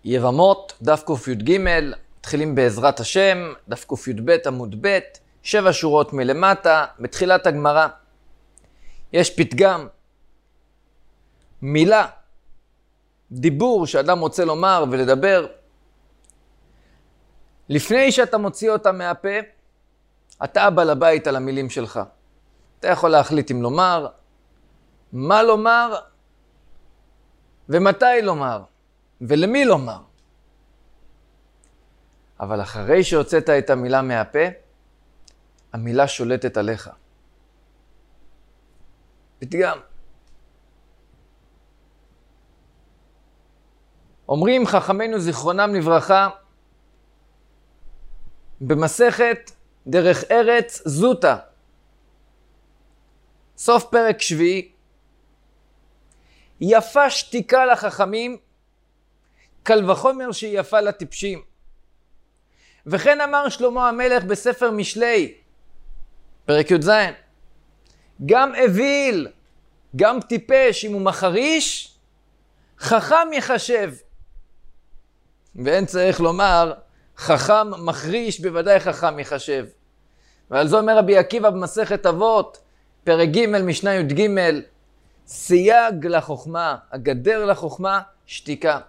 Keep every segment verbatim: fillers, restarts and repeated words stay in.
יבמות, דף קי"ג, מתחילים בעזרת השם, דף קי"ב עמוד ב', שבע שורות מלמטה, בתחילת הגמרא. יש פתגם, מילה, דיבור שאדם רוצה לומר ולדבר. לפני שאתה מוציא אותה מהפה, אתה הבעל הבית על המילים שלך. אתה יכול להחליט אם לומר, מה לומר ומתי לומר ולמי לומר. אבל אחרי שהוצאת את המילה מהפה, המילה שולטת עליך. פתגם. אומרים חכמינו זיכרונם לברכה, במסכת דרך ארץ זוטה, סוף פרק שביעי, יפה שתיקה לחכמים, קל וחומר שהיא יפה לטיפשים. וכן אמר שלמה המלך בספר משלי, פרק י"ז, גם אוויל, גם טיפש, אם הוא מחריש, חכם יחשב. ואין צריך לומר, חכם מחריש, בוודאי חכם יחשב. ועל זה אומר רבי עקיבא במסכת אבות, פרק ג' משנה י"ג, סייג לחוכמה, הגדר לחוכמה, שתיקה.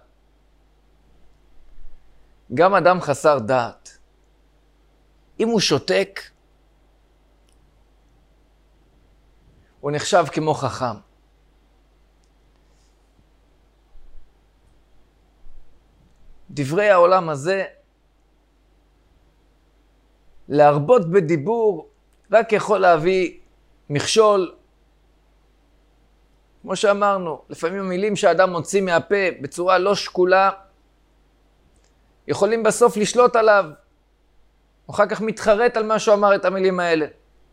גם אדם חסר דעת, אם הוא שותק, הוא נחשב כמו חכם. דברי העולם הזה, להרבות בדיבור, רק יכול להביא מכשול. כמו שאמרנו, לפעמים המילים שאדם מוציא מהפה בצורה לא שקולה, יכולים בסוף לשלוט עליו. הוא אחר כך מתחרט על מה שהוא אמר את המילים האלה.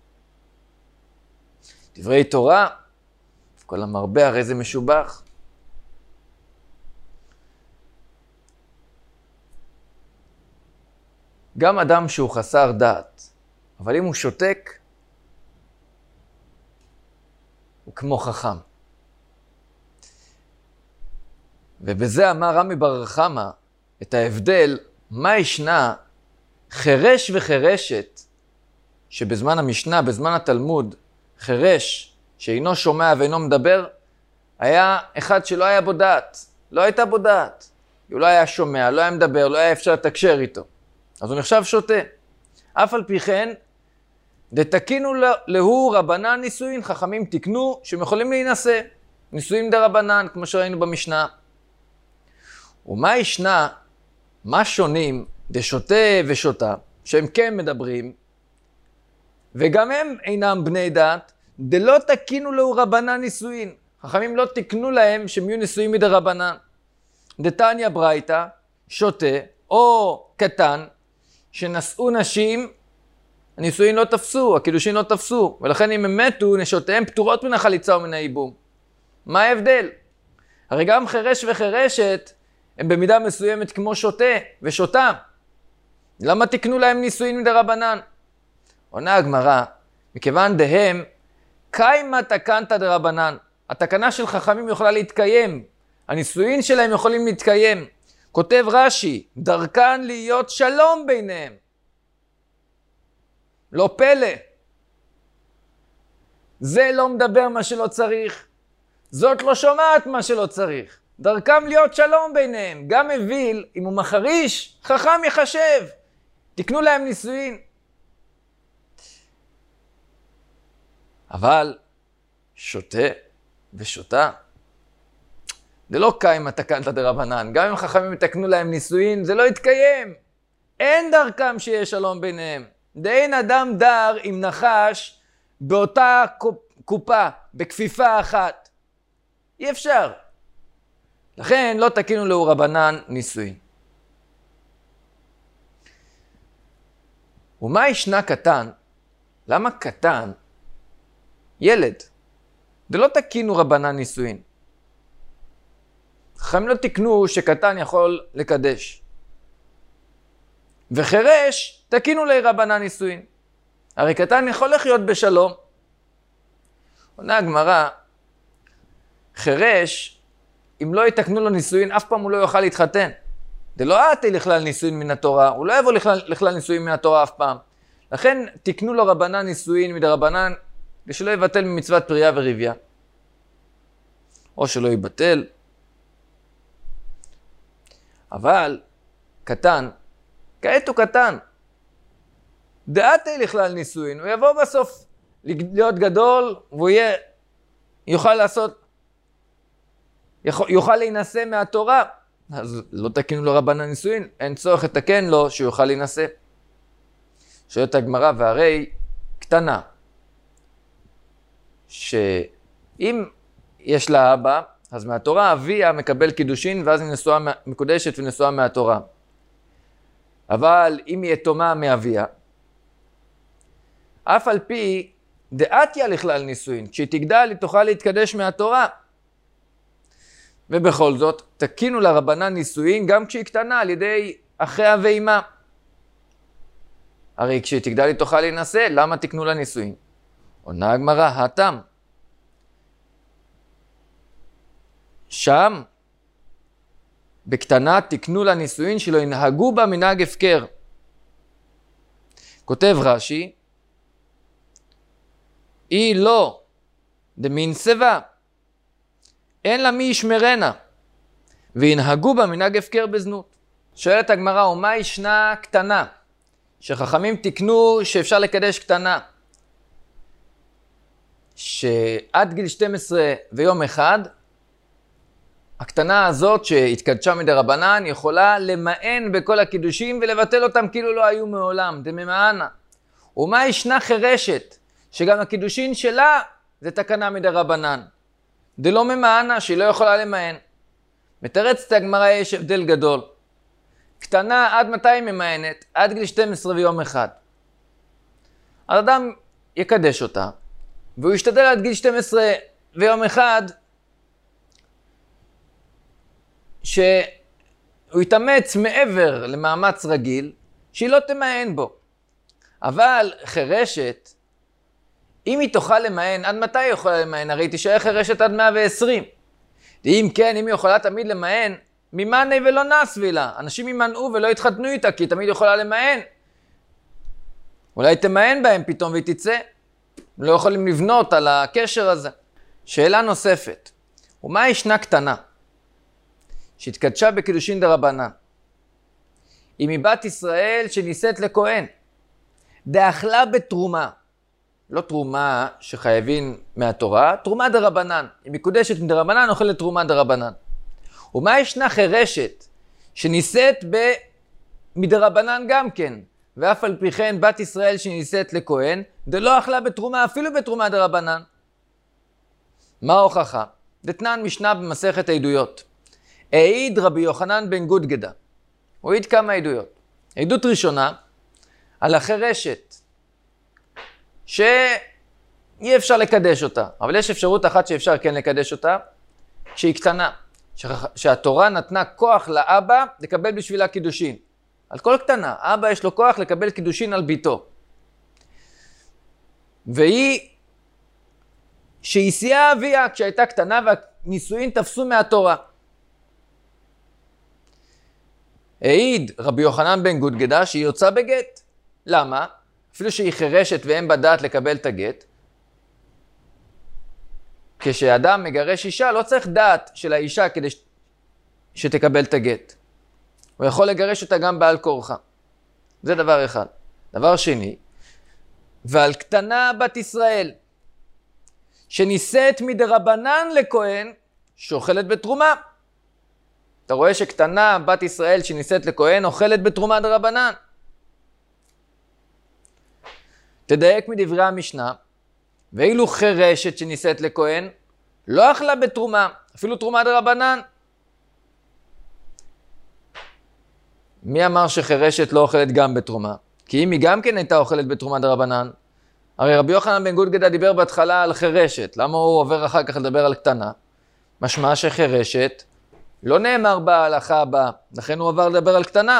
דברי תורה, כל המרבה הרי זה משובח. גם אדם שהוא חסר דעת, אבל אם הוא שותק, הוא כמו חכם. ובזה אמר רמי בר חמא את ההבדל, מה ישנה חרש וחרשת, שבזמן המשנה, בזמן התלמוד, חרש שאינו שומע ואינו מדבר, היה אחד שלא היה בו דעת, לא הייתה בו דעת. הוא לא היה שומע, לא היה מדבר, לא היה אפשר לתקשר איתו. אז הוא נחשב שוטה. אף על פי כן, דתקינו להו רבנן נישואין, חכמים תקנו שהם יכולים להינשא. נישואין דרבנן, כמו שראינו במשנה. ומה ישנה, מה שונים דשוטה ושוטה, שהם כן מדברים, וגם הם אינם בני דת, דלא תקינו להו רבנן נישואין. חכמים לא תקנו להם שהם יהיו נישואין מדרבנן. דתניא ברייתא, שוטה או קטן, שנשאו נשים, הנישואין לא תפסו, הקידושין לא תפסו, ולכן אם הם מתו, נשותיהם פטורות מן החליצה ומן הייבום. מה ההבדל? הרי גם חרש וחרשת, הם במידה מסוימת כמו שוטה ושוטה. למה תקנו להם נישואין מדרבנן? עונה הגמרא, מכיוון דהם, קיימה תקנתא דרבנן. התקנה של חכמים יכולה להתקיים, הנישואין שלהם יכולים להתקיים. כותב רש"י, דרכן להיות שלום ביניהם. לא פלא. זה לא מדבר מה שלא צריך. זאת לא שומעת מה שלא צריך. דרכם להיות שלום ביניהם. גם אוויל, אם הוא מחריש, חכם יחשב. תקנו להם נישואין. אבל שוטה ושוטה, זה לא קיימה תקנתא דרבנן. גם אם חכמים יתקנו להם נישואין, זה לא יתקיים. אין דרכם שיהיה שלום ביניהם. דאין אדם דר עם נחש באותה קופה, בכפיפה אחת. אי אפשר. לכן לא תקינו להו רבנן נישואין. ומה ישנה קטן? למה קטן? ילד. דלא תקינו רבנן נישואין. חכמים לא תקנו שקטן יכול לקדש. וחרש, תקינו לרבנן נישואין. הרי קטן יכול לחיות בשלום. עונה הגמרא, חרש, אם לא יתקנו לו נישואין, אף פעם הוא לא יוכל להתחתן. דלא אתי לכלל נישואין מן התורה, הוא לא יבוא לכלל, לכלל נישואין מן התורה אף פעם. לכן תקנו לו רבנן נישואין מדרבנן, ושלא יבטל ממצוות פריה ורבייה. או שלא יבטל. אבל קטן, כעת הוא קטן. דעתי לכלל נישואין, הוא יבוא בסוף להיות גדול, והוא יהיה, יוכל לעשות, יכול, יוכל להינשא מהתורה. אז לא תקינו לו רבנן נישואין, אין צורך לתקן לו שהוא יוכל להינשא. שואלת הגמרא, והרי קטנה, שאם יש לה אבא, אז מהתורה אביה מקבל קידושין, ואז היא נשואה, מקודשת ונשואה מהתורה. אבל אם היא יתומה מאביה, אף על פי דעתיה לכלל נישואין, כשהיא תגדל היא תוכל להתקדש מהתורה. ובכל זאת, תקינו לרבנן נישואין גם כשהיא קטנה על ידי אחיה ואימה. הרי כשהיא תגדל היא תוכל להינשא, למה תקנו לה נישואין? עונה הגמרא, הטעם. שם, בקטנה תקנו לה נישואין שלא ינהגו בה מנהג הפקר. כותב רש"י, היא לא דמין סבה, אין לה מי ישמרנה, וינהגו בה מנהג הפקר בזנות. שואלת הגמרא, ומה ישנה קטנה? שחכמים תקנו שאפשר לקדש קטנה, שעד גיל שתים עשרה ויום אחד, הקטנה הזאת שהתקדשה מדרבנן יכולה למען בכל הקידושים ולבטל אותם כאילו לא היו מעולם, דממענה. ומה ישנה חירשת, שגם הקידושין שלה זה תקנה מדרבנן, דלא ממענה, שהיא לא יכולה למען. מתרצת הגמרא, יש הבדל גדול. קטנה עד מתי ממענת? עד גיל שתים עשרה ויום אחד. האדם יקדש אותה, והוא ישתדל עד גיל שתים עשרה ויום אחד, שהוא יתאמץ מעבר למאמץ רגיל, שהיא לא תמען בו. אבל חירשת, אם היא תוכל למען, עד מתי היא יכולה למען? הרי היא תישאר חירשת עד מאה ועשרים. אם כן, אם היא יכולה תמיד למען, ממעני ולא נסבי לה. אנשים ימנעו ולא יתחתנו איתה, כי היא תמיד יכולה למען. אולי תמען בהם פתאום והיא תצא. לא יכולים לבנות על הקשר הזה. שאלה נוספת, ומה ישנה קטנה? שהתקדשה בקידושין דרבנן. היא מבת ישראל שנישאת לכהן. דאכלה בתרומה. לא תרומה שחייבים מהתורה, תרומה דרבנן. היא מקודשת מדרבנן, אוכלת תרומה דרבנן. ומה ישנה חירשת שנישאת מדרבנן גם כן, ואף על פי כן בת ישראל שנישאת לכהן, דלא אכלה בתרומה, אפילו בתרומה דרבנן. מה ההוכחה? דתנן משנה במסכת העדויות. העיד רבי יוחנן בן גודגדה. הוא העיד כמה עדויות. עדות ראשונה, על החירשת, שאי אפשר לקדש אותה. אבל יש אפשרות אחת שאפשר כן לקדש אותה, שהיא קטנה. שהתורה נתנה כוח לאבא לקבל בשבילה קידושין. על כל קטנה, אבא יש לו כוח לקבל קידושין על ביתו. והיא, שהיא סייעה אביה כשהייתה קטנה והנישואין תפסו מהתורה. העיד רבי יוחנן בן גודגדה שהיא יוצאה בגט. למה? אפילו שהיא חירשת ואין בדעת לקבל את הגט. כשאדם מגרש אישה לא צריך דעת של האישה כדי ש... שתקבל את הגט. הוא יכול לגרש אותה גם בעל כורחה. זה דבר אחד. דבר שני, ועל קטנה בת ישראל שנישאת מדרבנן לכהן שאוכלת בתרומה. אתה רואה שקטנה בת ישראל שנישאת לכהן אוכלת בתרומה דרבנן. תדייק מדברי המשנה, ואילו חירשת שנישאת לכהן לא אכלה בתרומה, אפילו תרומה דרבנן. מי אמר שחירשת לא אוכלת גם בתרומה? כי אם היא גם כן הייתה אוכלת בתרומה דרבנן, הרי רבי יוחנן בן גודגדה דיבר בהתחלה על חירשת, למה הוא עובר אחר כך לדבר על קטנה? משמע שחירשת לא נאמר בהלכה הבאה, לכן הוא עבר לדבר על קטנה.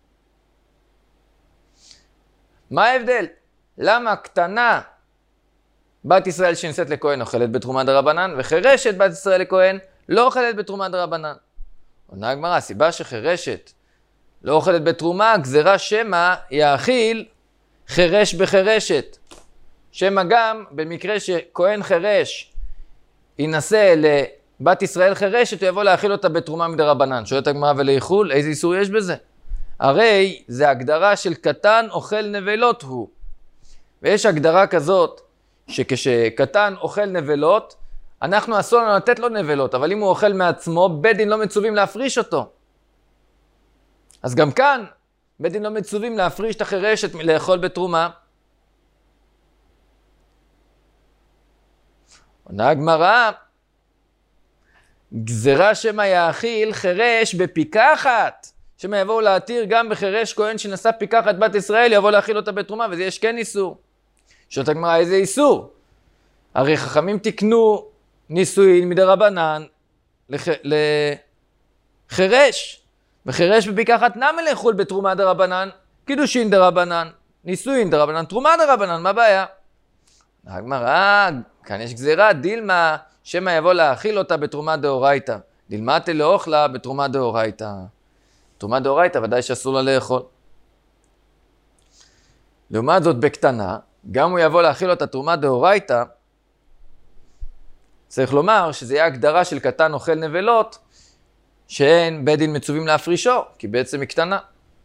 מה ההבדל? למה קטנה בת ישראל שנישאת לכהן אוכלת בתרומה דרבנן, וחירשת בת ישראל לכהן לא אוכלת בתרומה דרבנן? עונה הגמרא, הסיבה שחירשת לא אוכלת בתרומה, גזרה שמא יאכיל חירש בחרשת. שמא גם במקרה שכהן חירש ינסה לבת ישראל חירשת, הוא יבוא להאכיל אותה בתרומה מדרבנן. שואלת הגמרא ולאיחול, איזה איסור יש בזה? הרי זה הגדרה של קטן אוכל נבלות הוא. ויש הגדרה כזאת, שכשקטן אוכל נבלות, אנחנו אסור לנו לתת לו נבלות, אבל אם הוא אוכל מעצמו, בית דין לא מצווים להפריש אותו. אז גם כאן, בית דין לא מצווים להפריש את החירשת לאכול בתרומה. עונה הגמרא, גזרה שמא יאכיל חירש בפיקחת. שמא יבואו להתיר גם בחירש כהן שנשא פיקחת בת ישראל, יבוא להאכיל אותה בתרומה, וזה יש כן איסור. שואלת הגמרא, איזה איסור? הרי חכמים תקנו נישואין מדרבנן לח... לחרש. וחירש בפיקחת נמי לאכול בתרומה דרבנן, קידושין דרבנן, נישואין דרבנן, תרומה דרבנן, מה הבעיה? הגמרא, כאן יש גזירה, דילמה, שמא יבוא להאכיל אותה בתרומה דאורייתא. דילמה תלאוכלה בתרומה דאורייתא. תרומה דאורייתא ודאי שאסור לה לאכול. לעומת זאת בקטנה, גם הוא יבוא להאכיל אותה תרומה דאורייתא, צריך לומר שזה יהיה הגדרה של קטן אוכל נבלות, שאין בית דין מצווים להפרישו, כי בעצם היא קטנה.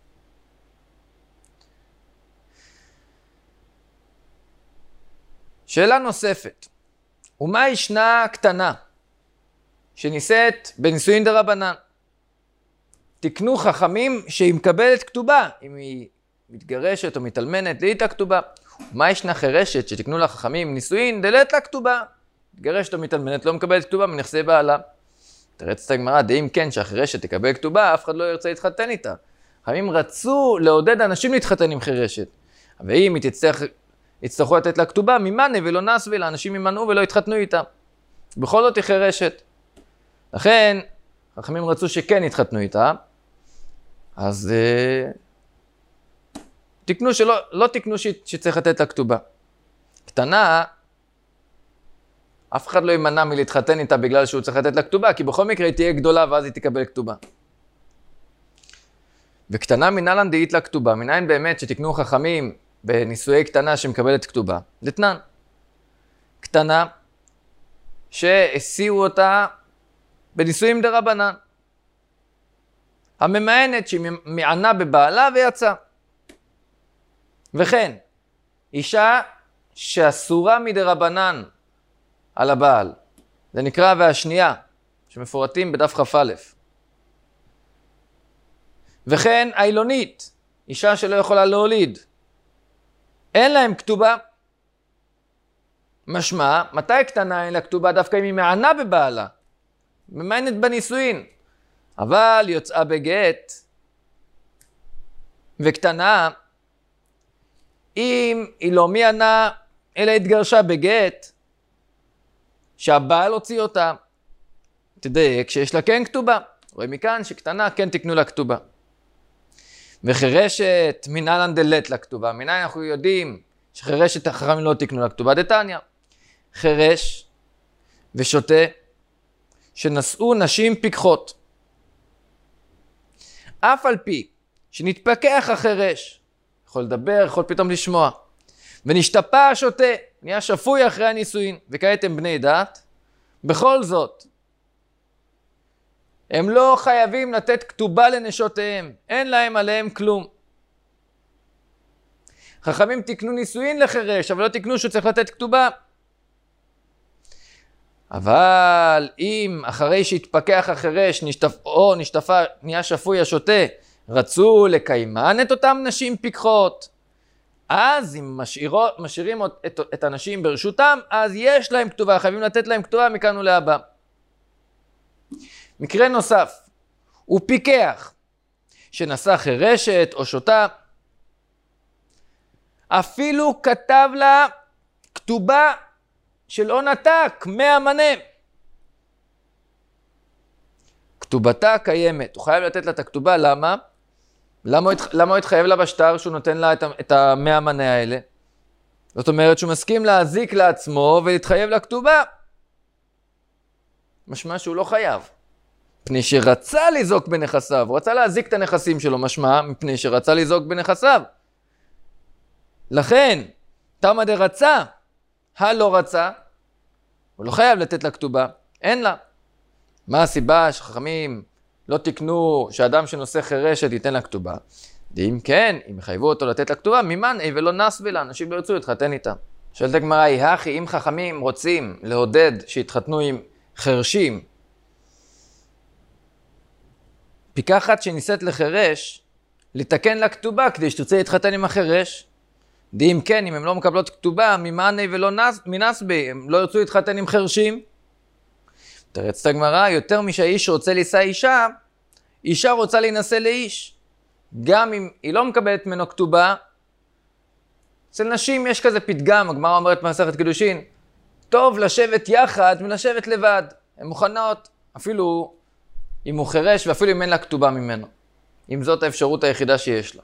שאלה נוספת, ומה ישנה קטנה שנישאת בנישואין דרבנן? תקנו חכמים שהיא מקבלת כתובה, אם היא מתגרשת או מתאלמנת, לי את הכתובה. ומה ישנה חירשת שתקנו לה חכמים נישואין דלת לה כתובה? מתגרשת או מתאלמנת לא מקבלת כתובה מנכסי בעלה. תרץ את הגמרא, דאם כן שהחירשת תקבל כתובה, אף אחד לא ירצה להתחתן איתה. חכמים רצו לעודד אנשים להתחתן עם חירשת. ואם היא תצטרך, יצטרכו לתת לה כתובה, ממנה ולא נסבי לה, אנשים ימנעו ולא יתחתנו איתה. בכל זאת היא חירשת. לכן, חכמים רצו שכן יתחתנו איתה, אז אה, תקנו שלא, לא תקנו ש, שצריך לתת לה כתובה. קטנה, אף אחד לא יימנע מלהתחתן איתה בגלל שהוא צריך לתת לה כתובה, כי בכל מקרה היא תהיה גדולה ואז היא תקבל כתובה. וקטנה מנהלן דאית לה כתובה, מנין באמת שתקנו חכמים בנישואי קטנה שמקבלת כתובה? דתנן. קטנה שהסיעו אותה בנישואין דרבנן. הממאנת שהיא מענה בבעלה ויצאה. וכן, אישה שאסורה מדרבנן על הבעל, זה נקרא והשנייה, שמפורטים בדף כ"א. וכן האילונית, אישה שלא יכולה להוליד, אין להם כתובה. משמע, מתי קטנה אין לה כתובה? דווקא אם היא מענה בבעלה, ממאנת בנישואין, אבל יוצאה בגט. וקטנה, אם היא לא מענה אלא התגרשה בגט, שהבעל הוציא אותה, תדייק שיש לה כן כתובה. רואים מכאן שקטנה כן תקנו לה כתובה. וחירשת מנהלן דלת לה כתובה. מנין אנחנו יודעים שחירשת החכמים לא תקנו לה כתובה? דתניא. חירש ושוטה שנשאו נשים פיקחות. אף על פי שנתפכח החירש, יכול לדבר, יכול פתאום לשמוע, ונשתפע השוטה, נהיה שפוי אחרי הנישואין, וכעת הם בני דת, בכל זאת, הם לא חייבים לתת כתובה לנשותיהם, אין להם עליהם כלום. חכמים תקנו נישואין לחירש, אבל לא תקנו שהוא צריך לתת כתובה. אבל אם אחרי שהתפכח החירש, נשתפ... או נשתפה, נהיה שפוי השוטה, רצו לקיימן את אותם נשים פיקחות, אז אם משאירות, משאירים את, את הנשים ברשותם, אז יש להם כתובה, חייבים לתת להם כתובה מכאן ולהבא. מקרה נוסף, הוא פיקח, שנשא חירשת או שוטה, אפילו כתב לה כתובה של עון עתק, מהמנה. כתובתה קיימת, הוא חייב לתת לה את הכתובה, למה? למה, למה הוא התחייב לה בשטר שהוא נותן לה את המאה מנה האלה? זאת אומרת שהוא מסכים להזיק לעצמו ולהתחייב לכתובה. משמע שהוא לא חייב. מפני שרצה לזעוק בנכסיו, הוא רצה להזיק את הנכסים שלו, משמע, מפני שרצה לזעוק בנכסיו. לכן, תמה דרצה, הלא רצה, הוא לא חייב לתת לה כתובה, אין לה. מה הסיבה שחכמים לא תקנו שאדם שנושא חירשת ייתן לה כתובה? ואם כן, אם יחייבו אותו לתת לה כתובה, ממאני ולא נסבי לה, אנשים לא ירצו להתחתן איתה. שואלת הגמרא, היא הכי, אם חכמים רוצים לעודד שיתחתנו עם חרשים, פיקחת שניסית לחירש, לתקן לה כתובה כדי שתרצה להתחתן עם החירש. ואם כן, אם הם לא מקבלות כתובה, ממאני ולא מנסבי, הם לא ירצו להתחתן עם חרשים. תרצת הגמרא, יותר משהאיש רוצה לישא אישה, אישה רוצה להינשא לאיש. גם אם היא לא מקבלת ממנו כתובה, אצל נשים יש כזה פתגם, הגמרא אומרת במסכת קידושין, טוב לשבת יחד ולשבת לבד. הן מוכנות, אפילו אם הוא חירש ואפילו אם אין לה כתובה ממנו. אם זאת האפשרות היחידה שיש לה.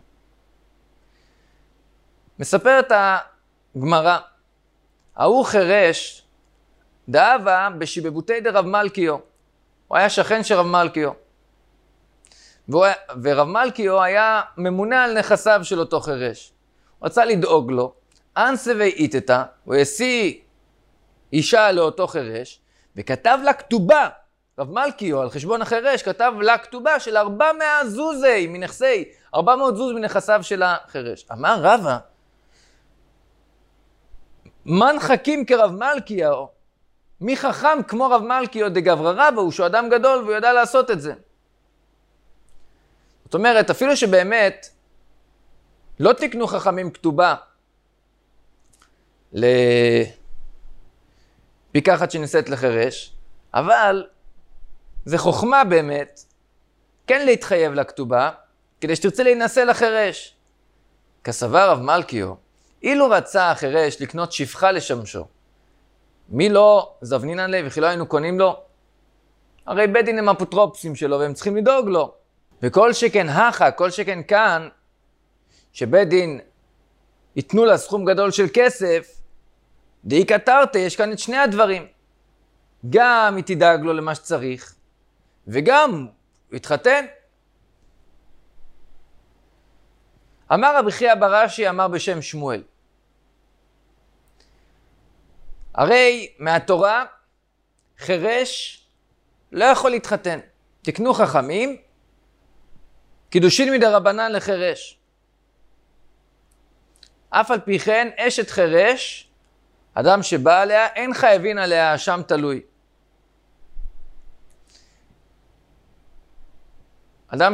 מספרת הגמרא, ההוא חירש, דאבה בשיבבותי דרב מלכיו. הוא היה שכן של רב מלכיו. היה, ורב מלכיו היה ממונה על נכסיו של אותו חירש. הוא רצה לדאוג לו, אנסה ואיתתה, הוא השיא אישה לאותו חירש, וכתב לה כתובה, רב מלכיו על חשבון החירש, כתב לה כתובה של ארבע מאות זוזי מנכסי, ארבע מאות זוז מנכסיו של החירש. אמר רבא, מן חכים כרב מלכיו, מי חכם כמו רב מלכיו דגברא רבא, הוא שהוא אדם גדול והוא יודע לעשות את זה. זאת אומרת, אפילו שבאמת לא תקנו חכמים כתובה לפיקחת שנישאת לחירש, אבל זה חוכמה באמת כן להתחייב לכתובה, כדי שתרצה להינשא לחירש. כסבר רב מלכיו, אילו רצה החירש לקנות שפחה לשמשו, מי לא זבנינן ליה וכי לא היינו קונים לו? הרי בית דין הם אפוטרופסים שלו והם צריכים לדאוג לו. וכל שכן הכה, כל שכן כאן, שבית דין ייתנו לה סכום גדול של כסף, די כתרת, יש כאן את שני הדברים. גם היא תדאג לו למה שצריך, וגם הוא יתחתן. אמר רבי חייא בר אשי, אמר בשם שמואל, הרי מהתורה חירש לא יכול להתחתן. תקנו חכמים, קידושין מדרבנן לחירש. אף על פי כן, אשת חירש, אדם שבא עליה, אין חייבין עליה, שם תלוי. אדם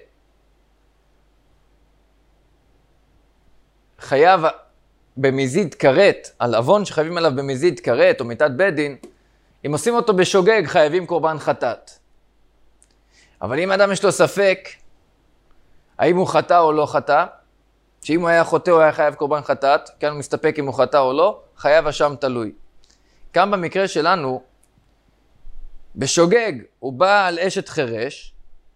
שחייב במזיד כרת, על אבון שחייבים עליו במזיד כרת או מיתת בית דין, אם עושים אותו בשוגג, חייבים קורבן חטאת. אבל אם אדם יש לו ספק, האם הוא חטא או לא חטא, שאם הוא היה חוטא הוא היה חייב קורבן חטאת, כאן הוא מסתפק אם הוא חטא או לא, חייב השם תלוי. כאן במקרה שלנו, בשוגג הוא בא על אשת חירש,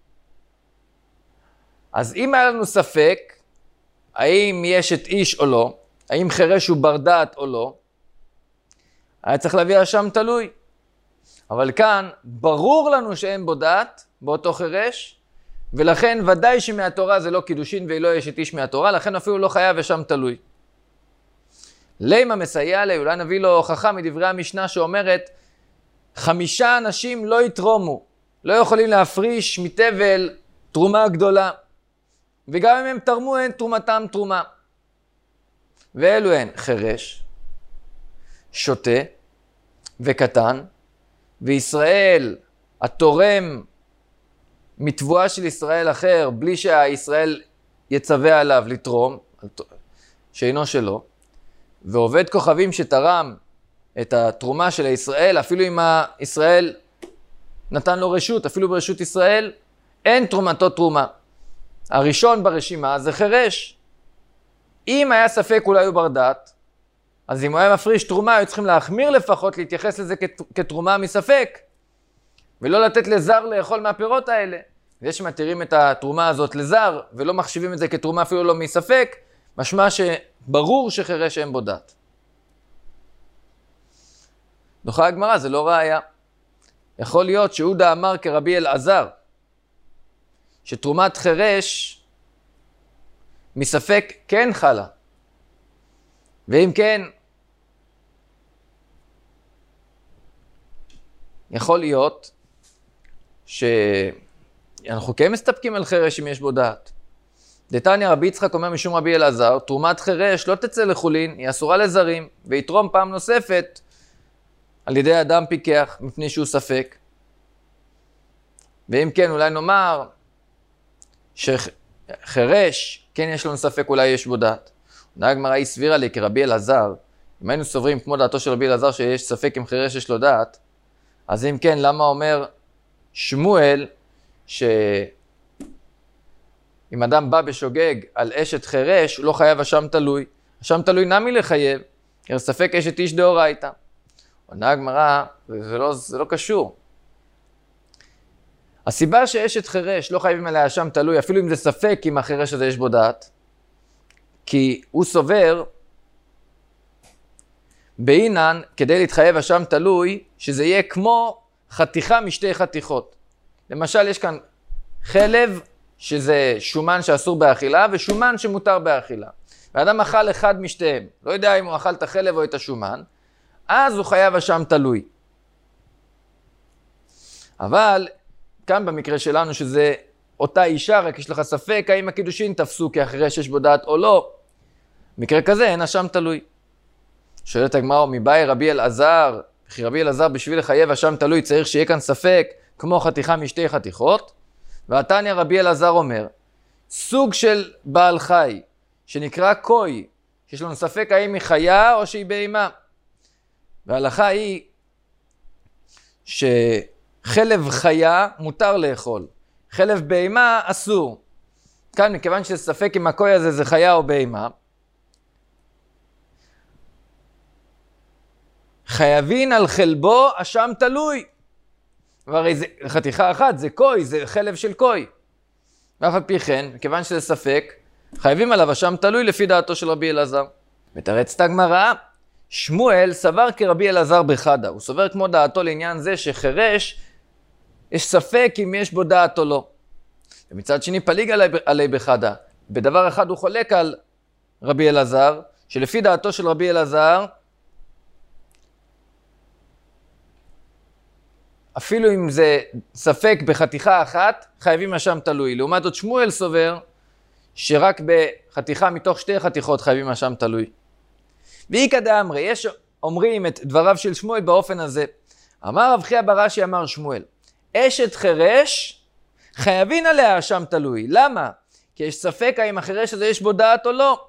אז אם היה לנו ספק, האם יש את איש או לא, האם חירש הוא בר דעת או לא, היה צריך להביא השם תלוי. אבל כאן ברור לנו שאין בו דעת, באותו חירש, ולכן ודאי שמהתורה זה לא קידושין ולא יש את איש מהתורה, לכן אפילו לא חייב ושם תלוי. לימה מסייע לי, אולי נביא לו הוכחה מדברי המשנה שאומרת, חמישה אנשים לא יתרומו, לא יכולים להפריש מתבל תרומה גדולה, וגם אם הם תרמו אין תרומתם תרומה. ואלו הן חירש, שוטה וקטן, וישראל התורם מתבואה של ישראל אחר, בלי שהישראל יצווה עליו לתרום, שאינו שלו, ועובד כוכבים שתרם את התרומה של הישראל, אפילו אם הישראל נתן לו רשות, אפילו ברשות ישראל, אין תרומתו תרומה. הראשון ברשימה זה חירש. אם היה ספק אולי הוא בר דעת, אז אם הוא היה מפריש תרומה, היו צריכים להחמיר לפחות, להתייחס לזה כתרומה מספק, ולא לתת לזר לאכול מהפירות האלה. זה שמתירים את התרומה הזאת לזר, ולא מחשיבים את זה כתרומה אפילו לא מספק, משמע שברור שחירש אין בו דעת. דוחה הגמרא, זה לא ראיה. יכול להיות שיהודה אמר כרבי אלעזר, שתרומת חירש מספק כן חלה. ואם כן, יכול להיות שאנחנו כן מסתפקים על חירש אם יש בו דעת. דתניא רבי יצחק אומר משום רבי אלעזר, תרומת חירש לא תצא לחולין, היא אסורה לזרים, ויתרום פעם נוספת על ידי אדם פיקח, מפני שהוא ספק. ואם כן, אולי נאמר שחירש, כן יש לנו ספק, אולי יש בו דעת. עונה הגמרא היא סבירה לי כרבי אלעזר, אם היינו סוברים כמו דעתו של רבי אלעזר שיש ספק אם חירש יש לו דעת, אז אם כן, למה אומר שמואל שאם אדם בא בשוגג על אשת חירש, הוא לא חייב אשם תלוי. אשם תלוי נמי לחייב, כי ספק אשת איש דאורייתא. עונה הגמרא, זה לא, זה לא קשור. הסיבה שאשת חירש לא חייבים עליה אשם תלוי, אפילו אם זה ספק אם החירש הזה יש בו דעת, כי הוא סובר בעינן, כדי להתחייב אשם תלוי, שזה יהיה כמו חתיכה משתי חתיכות. למשל, יש כאן חלב, שזה שומן שאסור באכילה, ושומן שמותר באכילה. ואדם אכל אחד משתיהם, לא יודע אם הוא אכל את החלב או את השומן, אז הוא חייב אשם תלוי. אבל כאן במקרה שלנו, שזה אותה אישה, רק יש לך ספק האם הקידושין תפסו כחירש יש בו דעת או לא. במקרה כזה אין אשם תלוי. שואלת הגמרא, מבאי רבי אלעזר, וכי רבי אלעזר בשביל לחייב אשם תלוי צריך שיהיה כאן ספק כמו חתיכה משתי חתיכות. והתניא רבי אלעזר אומר, סוג של בעל חי שנקרא קוי, שיש לנו ספק האם היא חיה או שהיא בהמה. וההלכה היא שחלב חיה מותר לאכול, חלב בהמה אסור. כאן מכיוון שספק אם הקוי הזה זה חיה או בהמה, חייבין על חלבו אשם תלוי. והרי זה חתיכה אחת, זה קוי, זה חלב של קוי. ואף על פי כן, מכיוון שזה ספק, חייבים עליו אשם תלוי לפי דעתו של רבי אלעזר. מתרצת הגמרא, שמואל סבר כרבי אלעזר בחדה. הוא סובר כמו דעתו לעניין זה שחירש, יש ספק אם יש בו דעת או לא. ומצד שני פליג עלי, עלי בחדה. בדבר אחד הוא חולק על רבי אלעזר, שלפי דעתו של רבי אלעזר, אפילו אם זה ספק בחתיכה אחת, חייבים אשם תלוי. לעומת זאת שמואל סובר שרק בחתיכה מתוך שתי חתיכות חייבים אשם תלוי. ואיכא דאמרי, יש אומרים את דבריו של שמואל באופן הזה. אמר רב חייא בר אשי אמר שמואל, אשת חירש חייבים עליה אשם תלוי. למה? כי יש ספק האם החירש הזה יש בו דעת או לא.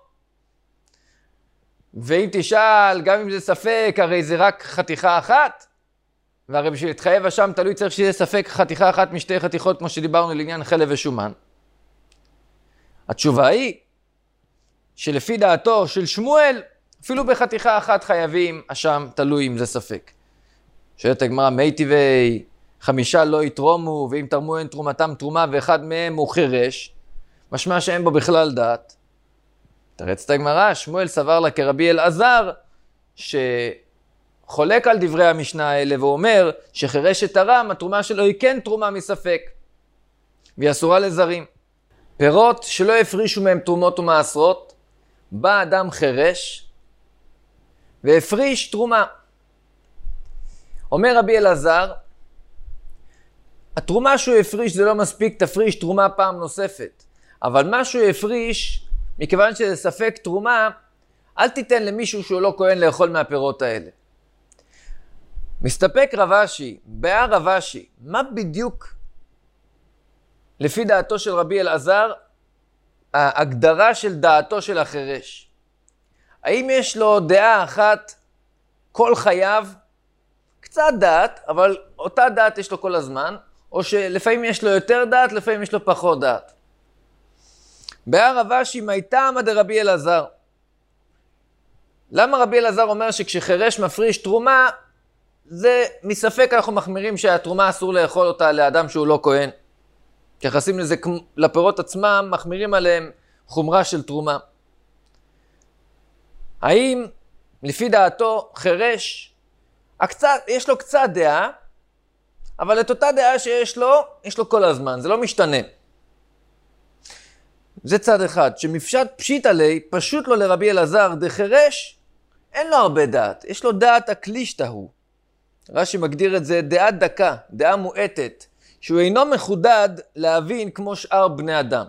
ואם תשאל, גם אם זה ספק, הרי זה רק חתיכה אחת. והרי בשביל להתחייב אשם תלוי צריך שיהיה ספק חתיכה אחת משתי חתיכות, כמו שדיברנו לעניין חלב ושומן. התשובה היא שלפי דעתו של שמואל, אפילו בחתיכה אחת חייבים אשם תלוי אם זה ספק. שואלת הגמרא, מי טבעי חמישה לא יתרומו, ואם תרמו אין תרומתם תרומה, ואחד מהם הוא חירש, משמע שאין בו בכלל דעת. תרצת הגמרא, שמואל סבר לה כרבי אלעזר, שחולק על דברי המשנה האלה, ואומר שחירש את הרם, התרומה שלו היא כן תרומה מספק, והיא אסורה לזרים. פירות שלא הפרישו מהם תרומות ומעשרות, בא אדם חירש, והפריש תרומה. אומר רבי אלעזר, התרומה שהוא הפריש זה לא מספיק, תפריש תרומה פעם נוספת. אבל מה שהוא הפריש, מכיוון שזה ספק תרומה, אל תיתן למישהו שהוא לא כהן לאכול מהפירות האלה. מסתפק רב אשי, באה רב אשי, מה בדיוק לפי דעתו של רבי אלעזר, ההגדרה של דעתו של החירש? האם יש לו דעה אחת כל חייו, קצת דעת, אבל אותה דעת יש לו כל הזמן, או שלפעמים יש לו יותר דעת, לפעמים יש לו פחות דעת? באה רב אשי, מייתמא דרבי אלעזר. למה רבי אלעזר אומר שכשחירש מפריש תרומה, זה מספק אנחנו מחמירים שהתרומה אסור לאכול אותה לאדם שהוא לא כהן. כיחסים לזה לפירות עצמם, מחמירים עליהם חומרה של תרומה. האם לפי דעתו חירש, הקצת, יש לו קצת דעה, אבל את אותה דעה שיש לו, יש לו כל הזמן, זה לא משתנה. זה צד אחד, שמפשט פשיט עלי, פשוט לו לרבי אלעזר דחרש, אין לו הרבה דעת, יש לו דעת הקלישתא הוא. רש"י מגדיר את זה דעה דקה, דעה מועטת, שהוא אינו מחודד להבין כמו שאר בני אדם.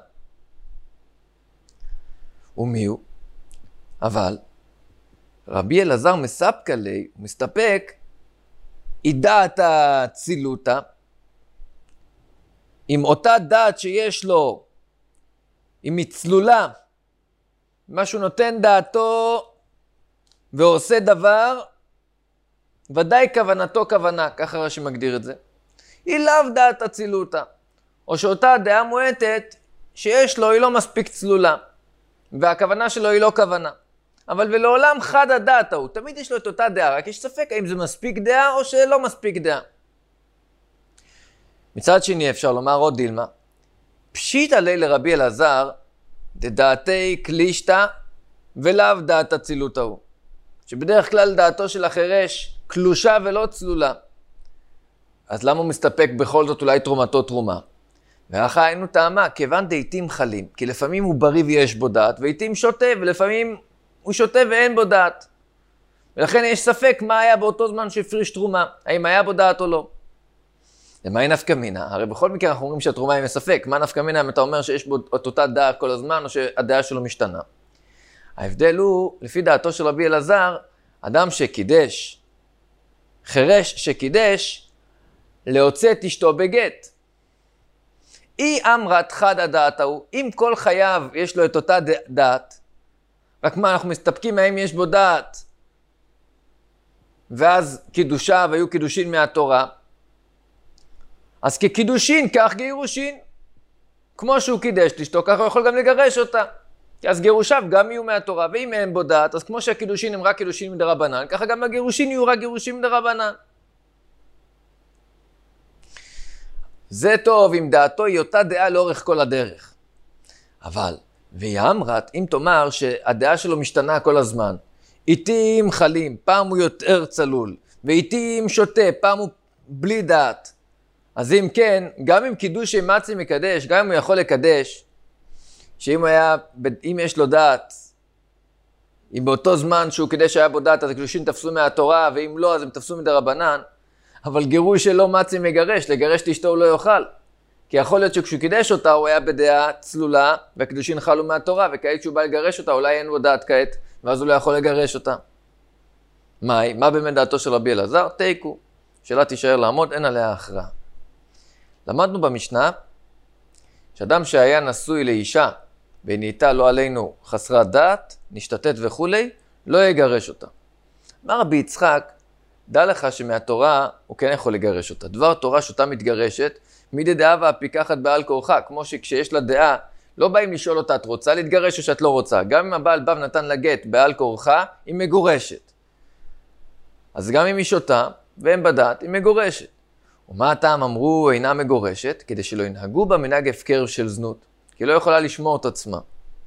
ומי הוא? אבל רבי אלעזר מספק עלי, הוא מסתפק, היא דעת הצילותא, עם אותה דעת שיש לו, היא מצלולה, מה שהוא נותן דעתו ועושה דבר, ודאי כוונתו כוונה, ככה רש"י מגדיר את זה. היא לאו דעת הצילותא, או שאותה דעה מועטת שיש לו היא לא מספיק צלולה, והכוונה שלו היא לא כוונה. אבל ולעולם חד הדעת הוא, תמיד יש לו את אותה דעה, רק יש ספק האם זה מספיק דעה או שלא מספיק דעה. מצד שני אפשר לומר עוד דילמה, פשיט עלי לרבי אלעזר, דדעתי קלישתא ולאו דעת הצילותא הוא. שבדרך כלל דעתו של החרש קלושה ולא צלולה. אז למה הוא מסתפק בכל זאת אולי תרומתו תרומה? ואחר היינו טעמה, כיוון דעיתים חלים, כי לפעמים הוא בריא ויש בו דעת, ועיתים שוטה, ולפעמים הוא שוטה ואין בו דעת. ולכן יש ספק מה היה באותו זמן שהפריש תרומה, האם היה בו דעת או לא. למה היא נפקא מינה? הרי בכל מקרה אנחנו אומרים שהתרומה היא מספק, מה נפקא מינה אם אתה אומר שיש בו את אותה דעת כל הזמן, או שהדעה שלו משתנה? ההבדל הוא, לפי דעתו של רבי אלעזר, אדם שקידש, חרש שקידש, להוציא את אשתו בגט. אי אמרת חד הדעת הוא, אם כל חייו יש לו את אותה דעת, רק מה אנחנו מסתפקים האם יש בו דעת, ואז קידושיו היו קידושין מהתורה, אז כקידושין כך גירושין, כמו שהוא קידש לאשתו, ככה הוא יכול גם לגרש אותה. אז גירושיו גם יהיו מהתורה, ואם אין בו דעת, אז כמו שהקידושין הם רק קידושין מדרבנן, ככה גם הגירושין יהיו רק גירושין מדרבנן. זה טוב אם דעתו היא אותה דעה לאורך כל הדרך. אבל, והיא אמרת, אם תאמר שהדעה שלו משתנה כל הזמן, איתים חלים, פעם הוא יותר צלול, ואיתים שוטה, פעם הוא בלי דעת. אז אם כן, גם אם קידוש מצי מקדש, גם אם הוא יכול לקדש, שאם הוא היה, אם יש לו דעת, אם באותו זמן שהוא קידש היה בו דעת, אז הקידושין תפסו מהתורה, ואם לא, אז הם תפסו מדרבנן, אבל גירוש שלא מצי מגרש, לגרש את אשתו הוא לא יוכל. כי יכול להיות שכשהוא קידש אותה, הוא היה בדעה צלולה, והקידושין חלו מהתורה, וכעת כשהוא בא לגרש אותה, אולי אין בו דעת כעת, ואז הוא לא יכול לגרש אותה. מה, מה באמת דעתו של רבי אלעזר? תיקו. שאלה תישאר לעמוד, אין עליה הכרעה. למדנו במשנה, שאדם שהיה נשוי לאישה, ונהייתה לא עלינו חסרת דעת, נשתתת וכולי, לא יגרש אותה. אמר רבי יצחק, דע לך שמהתורה הוא כן יכול לגרש אותה. דבר תורה שאותה מתגרשת, מידי דעה והפיקחת בעל כורחה, כמו שכשיש לה דעה, לא באים לשאול אותה, את רוצה להתגרש או שאת לא רוצה. גם אם הבעל בא ונתן לה גט בעל כורחה, היא מגורשת. אז גם אם היא שותה, והם בדעת, היא מגורשת. ומה הטעם אמרו אינה מגורשת? כדי שלא ינהגו בה מנהג הפקר של זנות, כי לא יכולה לשמור את עצמה.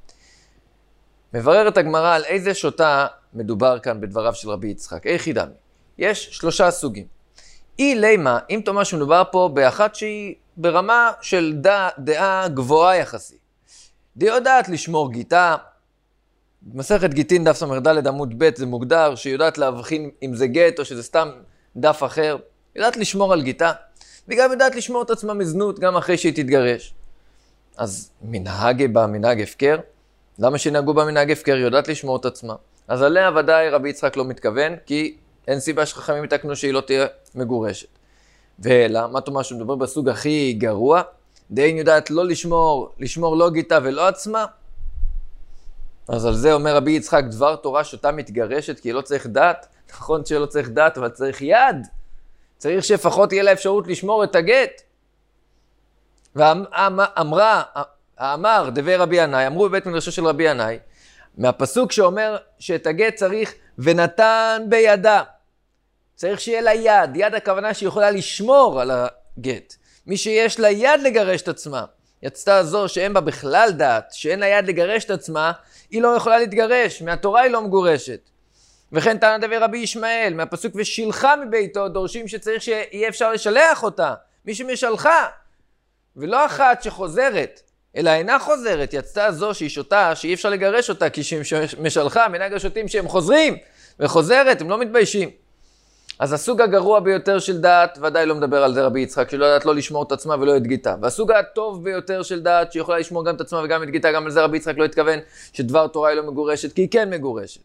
מבררת הגמרא על איזה שותה מדובר כאן בדבריו של רבי יצחק. איך ידעמי? יש שלושה סוגים. אי לימה, אם תאמר שמדובר פה באחת שהיא ברמה של דעה, דעה גבוהה יחסי. די יודעת לשמור גיטה, במסכת גיטין דף ס"ד עמוד ב' זה מוגדר שהיא יודעת להבחין אם זה גט או שזה סתם דף אחר. יודעת לשמור על גיטה, וגם יודעת לשמור את עצמה מזנות גם אחרי שהיא תתגרש. אז מנהג בה מנהג הפקר, למה שנהגו בה מנהג הפקר? יודעת לשמור את עצמה. אז עליה ודאי רבי יצחק לא מתכוון, כי אין סיבה שחכמים יתקנו שהיא לא תהיה מגורשת. ואלה, מה תאמר שמדבר בסוג הכי גרוע? דאין יודעת לא לשמור, לשמור לא גיטה ולא עצמה. אז על זה אומר רבי יצחק, דבר תורה שאותה מתגרשת, כי לא צריך דעת. נכון שלא צריך דעת, אבל צריך יד. צריך שפחות יהיה לה אפשרות לשמור את הגט. ואמרה, האמר דבי רבי ינאי, אמרו בבית מדרשו של רבי ינאי, מהפסוק שאומר שאת הגט צריך ונתן בידה. צריך שיהיה לה יד, יד הכוונה שהיא יכולה לשמור על הגט. מי שיש לה יד לגרש את עצמה, יצתה זו שאין בה בכלל דעת, שאין לה יד לגרש את עצמה, היא לא יכולה להתגרש, מהתורה היא לא מגורשת. וכן טענה דבי רבי ישמעאל, מהפסוק ושילחה מביתו, דורשים שצריך שיהיה אפשר לשלח אותה, מי שמשלחה, ולא אחת שחוזרת, אלא אינה חוזרת, יצאה זו שהיא שותה, שאי אפשר לגרש אותה, כי שהיא משלחה, מנהג השוטים שהם חוזרים, וחוזרת, הם לא מתביישים. אז הסוג הגרוע ביותר של דעת, ודאי לא מדבר על זה רבי יצחק, שלא יודעת לא לשמור את עצמה ולא את גיתה. והסוג הטוב ביותר של דעת, שיכולה לשמור גם את עצמה וגם את גיתה, גם על זה רבי יצחק לא התכוון שדבר תורה היא לא מגורשת, כי היא כן מגורשת.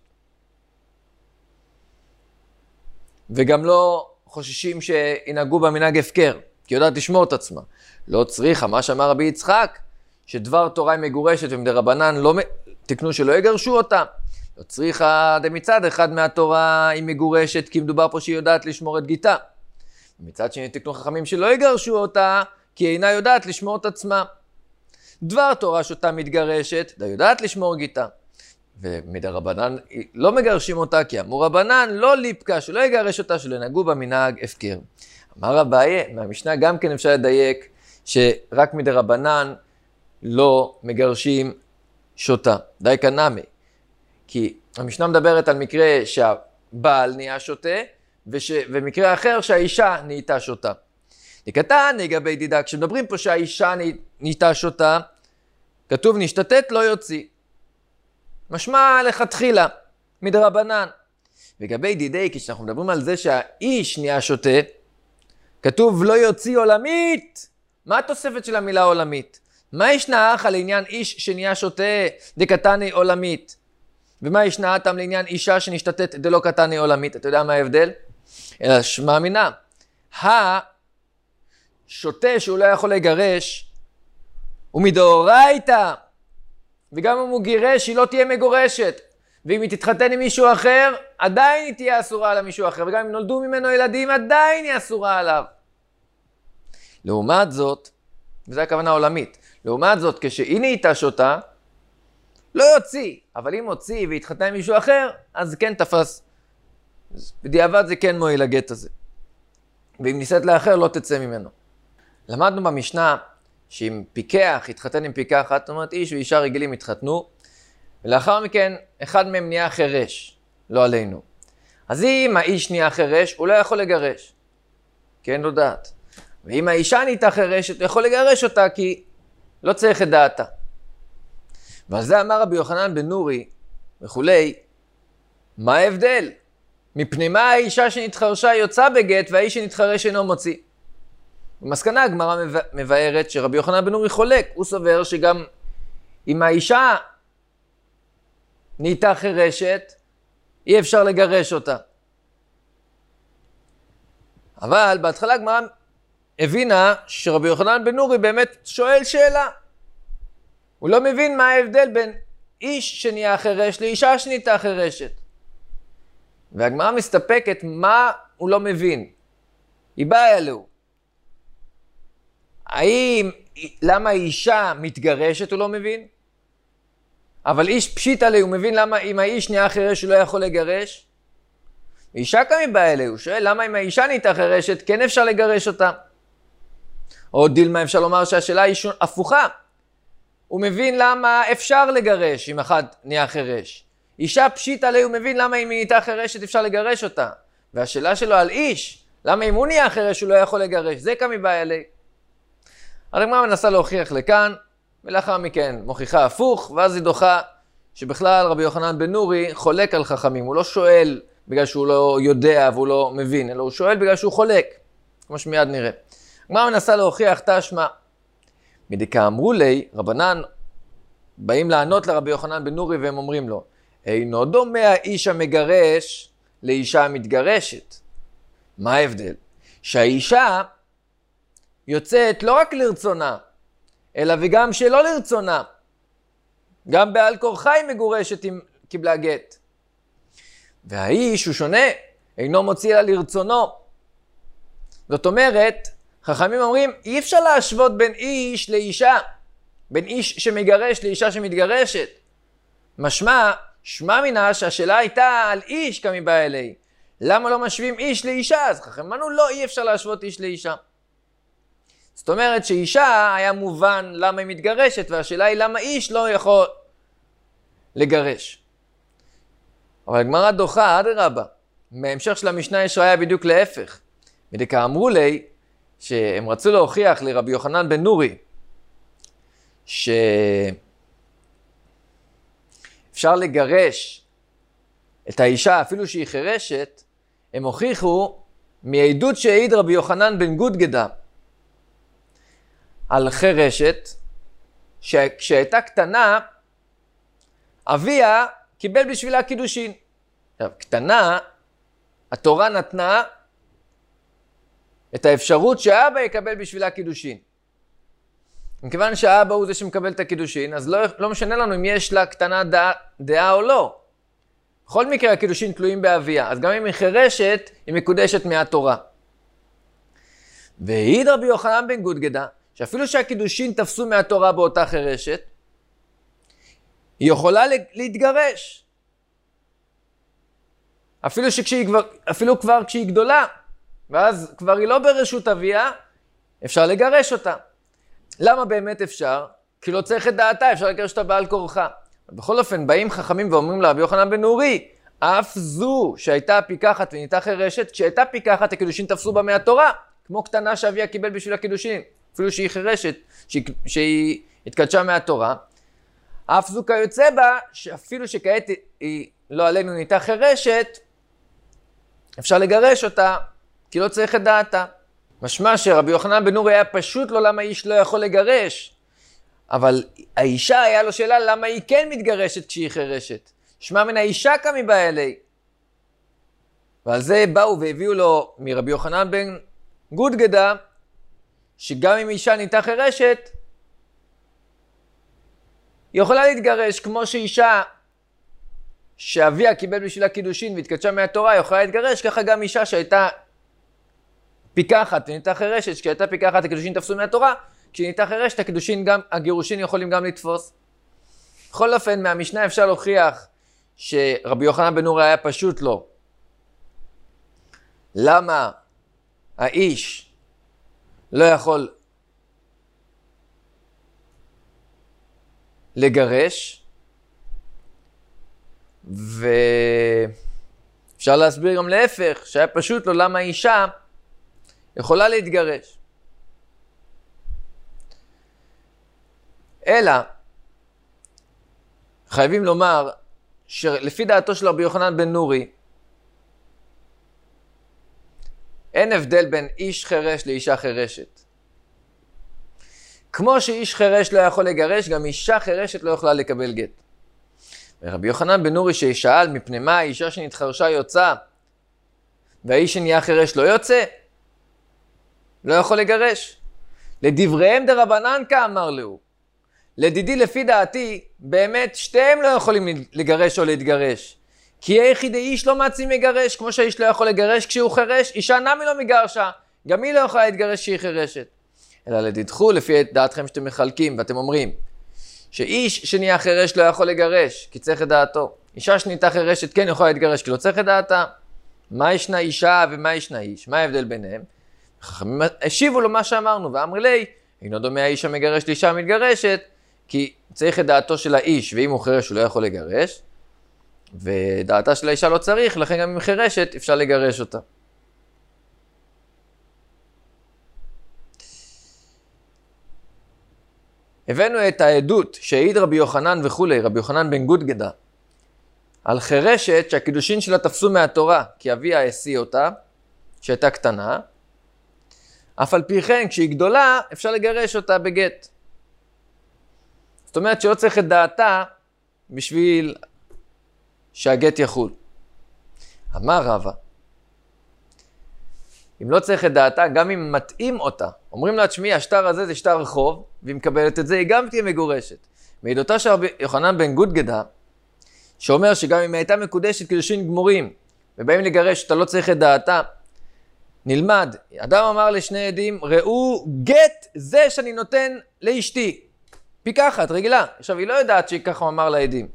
וגם לא חוששים שינהגו במנהג הפקר, כי יודעת לשמור את עצמה. לא צריכה, מה שאמר רבי יצחק, שדבר תורה היא מגורשת, ומדרבנן לא תקנו שלא יגרשו אותה. לא צריכה מצד אחד מהתורה היא מגורשת, כי מדובר פה שהיא יודעת לשמור את גיתה. מצד שני תקנו חכמים שלא יגרשו אותה, כי אינה יודעת לשמור את עצמה. דבר תורה שאותה מתגרשת, דה יודעת לשמור גיתה. ומדרבנן לא מגרשים אותה, כי אמור רבנן לא ליפקה, שלא יגרש אותה, שלא ינהגו במנהג הפקר. אמר אביי, מהמשנה גם כן אפשר לדייק, שרק מדרבנן לא מגרשים שותה. די כנמי. כי המשנה מדברת על מקרה שהבעל נהיה שותה, וש... ומקרה אחר שהאישה נהייתה שותה. לקטן לגבי דידה, כשמדברים פה שהאישה נהייתה שותה, כתוב נשתתת לא יוציא. משמע לכתחילה, מדרבנן. לגבי דידי, כשאנחנו מדברים על זה שהאיש נהיה שותה, כתוב לא יוציא עולמית. מה התוספת של המילה עולמית? מה ישנה אחא לעניין איש שנהיה שותה דקתני עולמית? ומה ישנה אתם לעניין אישה שנשתתת דלא קתני עולמית? אתה יודע מה ההבדל? אלא שמע מינה. השותה שהוא לא יכול לגרש, הוא מדאורייתא. וגם אם הוא גירש, היא לא תהיה מגורשת. ואם היא תתחתן עם מישהו אחר, עדיין היא תהיה אסורה על מישהו אחר. וגם אם נולדו ממנו ילדים, עדיין היא אסורה עליו. לעומת זאת, וזו הכוונה עולמית, לעומת זאת, כשהיא נהייתה שותה, לא יוציא, אבל אם הוציא והתחתן עם מישהו אחר, אז כן תפס. בדיעבד זה כן מועיל הגט הזה. ואם ניסית לאחר, לא תצא ממנו. למדנו במשנה, שאם פיקח התחתן עם פיקחת, זאת אומרת, איש ואישה רגילים התחתנו, ולאחר מכן, אחד מהם נהיה חירש, לא עלינו. אז אם האיש נהיה חירש, הוא לא יכול לגרש. כן, לא דעת. ואם האישה נהייתה חירשת, הוא יכול לגרש אותה, כי לא צריך את דעתה. ועל זה אמר רבי יוחנן בן נורי וכולי, מה ההבדל? מפני מה האישה שנתחרשה יוצא בגט והאיש שנתחרש אינו מוציא? במסקנה הגמרא מבארת שרבי יוחנן בן נורי חולק, הוא סובר שגם אם האישה נהייתה חירשת, אי אפשר לגרש אותה. אבל בהתחלה הגמרא הבינה שרבי יוחנן בן נורי באמת שואל שאלה. הוא לא מבין מה ההבדל בין איש שנהיה חירש לאישה שנהייתה חירשת. והגמרא מסתפקת מה הוא לא מבין. היא באה אלו. האם, למה אישה מתגרשת הוא לא מבין? אבל איש פשיט עלי, הוא מבין למה אם האיש נהיה חירש הוא לא יכול לגרש? אישה כמי באה אלו, הוא שואל למה אם האישה נהייתה חירשת כן אפשר לגרש אותה? או דילמה אפשר לומר שהשאלה היא הפוכה. הוא מבין למה אפשר לגרש אם אחד נהיה חירש. אישה פשיט עלי, הוא מבין למה אם היא נהייתה חירשת אפשר לגרש אותה. והשאלה שלו על איש, למה אם הוא נהיה חירש הוא לא יכול לגרש? זה כמי בא אלי. הגמרא מנסה להוכיח לכאן, ולאחר מכן מוכיחה הפוך, ואז היא דוחה שבכלל רבי יוחנן בן נורי חולק על חכמים. הוא לא שואל בגלל שהוא לא יודע והוא לא מבין, אלא הוא שואל בגלל שהוא חולק, כמו שמיד נראה. הגמרא מנסה להוכיח תשמע. מדקה אמרו לי, רבנן באים לענות לרבי יוחנן בן נורי והם אומרים לו, אינו דומה האיש המגרש לאישה המתגרשת. מה ההבדל? שהאישה יוצאת לא רק לרצונה, אלא וגם שלא לרצונה. גם בעל כורחה היא מגורשת אם קיבלה גט. והאיש הוא שונה, אינו מוציא לה לרצונו. זאת אומרת, חכמים אומרים, אי אפשר להשוות בין איש לאישה, בין איש שמגרש לאישה שמתגרשת. משמע, שמע מינה שהשאלה הייתה על איש כמי בא אלי. למה לא משווים איש לאישה? אז חכמים אמרו, לא, אי אפשר להשוות איש לאישה. זאת אומרת שאישה היה מובן למה היא מתגרשת, והשאלה היא למה איש לא יכול לגרש. אבל הגמרא דוחה, אדרבה. מהמשך של המשנה יש ראיה בדיוק להפך. מדקה אמרו לי, שהם רצו להוכיח לרבי יוחנן בן נורי, שאפשר לגרש את האישה אפילו שהיא חירשת, הם הוכיחו מעדות שהעיד רבי יוחנן בן גודגדה על חירשת, שכשהייתה קטנה, אביה קיבל בשבילה קידושין. עכשיו, קטנה, התורה נתנה את האפשרות שאבא יקבל בשבילה קידושין. מכיוון שהאבא הוא זה שמקבל את הקידושין, אז לא, לא משנה לנו אם יש לה קטנה דעה, דעה או לא. בכל מקרה הקידושין תלויים באביה, אז גם אם היא חירשת, היא מקודשת מהתורה. והעיד רבי יוחנן בן גודגדה, שאפילו שהקידושין תפסו מהתורה באותה חירשת, היא יכולה להתגרש. אפילו, שכשהיא כבר, אפילו כבר כשהיא גדולה, ואז כבר היא לא ברשות אביה, אפשר לגרש אותה. למה באמת אפשר? כי לא צריך את דעתה, אפשר לגרש אותה בעל כורחה. בכל אופן, באים חכמים ואומרים לה, רבי יוחנן בן נורי, אף זו שהייתה פיקחת ונהייתה חירשת, כשהייתה פיקחת, הקידושין תפסו בה מהתורה, כמו קטנה שאביה קיבל בשביל הקידושין, אפילו שהיא חירשת, שהיא, שהיא התקדשה מהתורה. אף זו כיוצא בה, שאפילו שכעת היא לא עלינו נהייתה חירשת, אפשר לגרש אותה, כי לא צריך את דעתה. משמע שרבי יוחנן בן נורי היה פשוט לו למה איש לא יכול לגרש, אבל האישה היה לו שאלה למה היא כן מתגרשת כשהיא חירשת. שמע מן האישה כמי בא אלי. ועל זה באו והביאו לו מרבי יוחנן בן גודגדה, שגם אם אישה נהייתה חירשת, היא יכולה להתגרש, כמו שאישה שאביה קיבל בשבילה קידושין והתקדשה מהתורה, היא יכולה להתגרש, ככה גם אישה שהייתה פיקחת ונהייתה חירשת, כשהייתה פיקחת הקידושין תפסו מהתורה, כשנהייתה חירשת הקידושין גם, הגירושין יכולים גם לתפוס. בכל אופן, מהמשנה אפשר להוכיח שרבי יוחנן בן נורי היה פשוט לו. למה האיש לא יכול לגרש? ואפשר להסביר גם להפך, שהיה פשוט לו למה האישה יכולה להתגרש. אלא, חייבים לומר שלפי דעתו של רבי יוחנן בן נורי, אין הבדל בין איש חירש לאישה חירשת. כמו שאיש חירש לא יכול לגרש, גם אישה חירשת לא יכולה לקבל גט. ורבי יוחנן בן נורי ששאל מפני מה האישה שנתחרשה יוצא, והאיש שנהיה חירש לא יוצא, לא יכול לגרש. לדבריהם דרבנן כאמר לו. לדידי לפי דעתי, באמת שתיהם לא יכולים לגרש או להתגרש. כי היחידי איש לא מעצים מגרש, כמו שהאיש לא יכול לגרש כשהוא חירש, אישה נמי לא מגרשה, גם היא לא יכולה להתגרש כשהיא חירשת. אלא לדידחו לפי דעתכם שאתם מחלקים ואתם אומרים, שאיש שנהיה חירש לא יכול לגרש, כי צריך את דעתו. אישה שנהייתה חירשת כן יכולה להתגרש, כי לא צריך את דעתה. מה ישנה אישה ומה ישנה איש? מה ההבדל ביניהם? חכמים השיבו לו מה שאמרנו, ואמרי לי, אינו דומה האיש המגרש לאישה המתגרשת, כי צריך את דעתו של האיש, ואם הוא חירש הוא לא יכול לגרש, ודעתה של האישה לא צריך, לכן גם אם חירשת אפשר לגרש אותה. הבאנו את העדות שהעיד רבי יוחנן וכולי, רבי יוחנן בן גודגדה, על חירשת שהקידושין שלה תפסו מהתורה, כי אביה השיא אותה, שהייתה קטנה, אף על פי כן, כשהיא גדולה, אפשר לגרש אותה בגט. זאת אומרת שלא צריך את דעתה בשביל שהגט יחול. אמר רבא, אם לא צריך את דעתה, גם אם מתאים אותה, אומרים לה, תשמעי, השטר הזה זה שטר רחוב, והיא מקבלת את זה, היא גם תהיה מגורשת. מעדותה של רבי יוחנן בן גודגדה, שאומר שגם אם הייתה מקודשת קידושין גמורים, ובאים לגרש, אתה לא צריך את דעתה, נלמד, אדם אמר לשני עדים, ראו גט זה שאני נותן לאשתי. פיקחת, רגילה. עכשיו, היא לא יודעת שככה הוא אמר לעדים.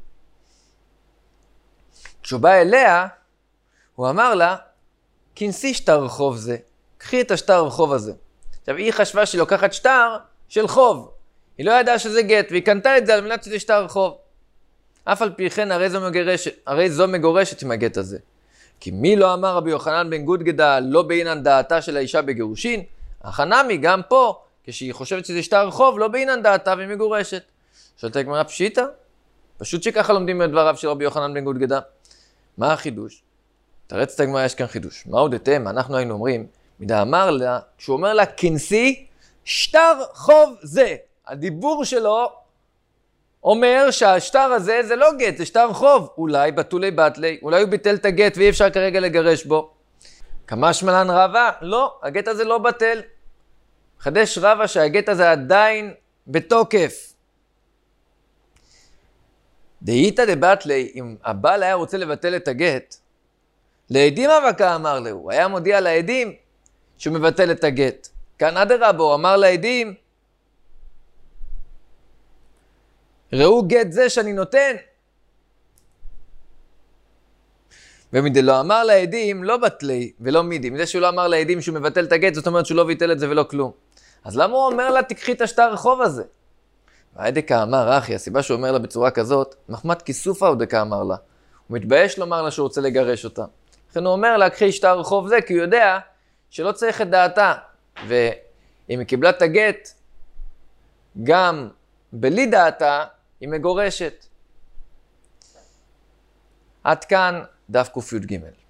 כשהוא בא אליה, הוא אמר לה, כנסי שטר רחוב זה. קחי את השטר רחוב הזה. עכשיו, היא חשבה שהיא לוקחת שטר של חוב. היא לא ידעה שזה גט, והיא קנתה את זה על מנת שזה שטר רחוב. אף על פי כן הרי זו מגורשת, הרי זו מגורשת עם הגט הזה. כי מי לא אמר רבי יוחנן בן גודגדה לא בעינן דעתה של האישה בגירושין? החנמי גם פה, כשהיא חושבת שזה שטר חוב, לא בעינן דעתה והיא מגורשת. שואלת הגמרא פשיטא? פשוט שככה לומדים מדבריו של רבי יוחנן בן גודגדה. מה החידוש? תרץ את הגמרא, יש כאן חידוש. מה עוד אתם? אנחנו היינו אומרים, מידה אמר לה, כשהוא אומר לה, כנסי, שטר חוב זה. הדיבור שלו אומר שהשטר הזה זה לא גט, זה שטר חוב. אולי בתולי בתלי, אולי הוא ביטל את הגט ואי אפשר כרגע לגרש בו. כמה שמלן רבה? לא, הגט הזה לא בטל. חדש רבה שהגט הזה עדיין בתוקף. דאיתא דבטלי, אם הבעל היה רוצה לבטל את הגט, לעדים אבקה אמר לו, הוא היה מודיע לעדים שהוא מבטל את הגט. כאן אדרבה, הוא אמר לעדים, ראו גט זה שאני נותן. ומדי לא אמר לעדים, לא בטלי ולא מידי. מזה שהוא לא אמר לעדים שהוא מבטל את הגט, זאת אומרת שהוא לא ביטל את זה ולא כלום. אז למה הוא אומר לה, תקחי את השטר החוב הזה? והעדקה אמר, אחי, הסיבה שהוא אומר לה בצורה כזאת, מחמת כיסופה עודקה אמר לה. הוא מתבייש לומר לה שהוא רוצה לגרש אותה. לכן הוא אומר לה, קחי שטר החוב זה, כי הוא יודע שלא צריך את דעתה. ואם היא קיבלה את הגט, גם בלי דעתה, היא מגורשת. עד כאן דף ק"ג.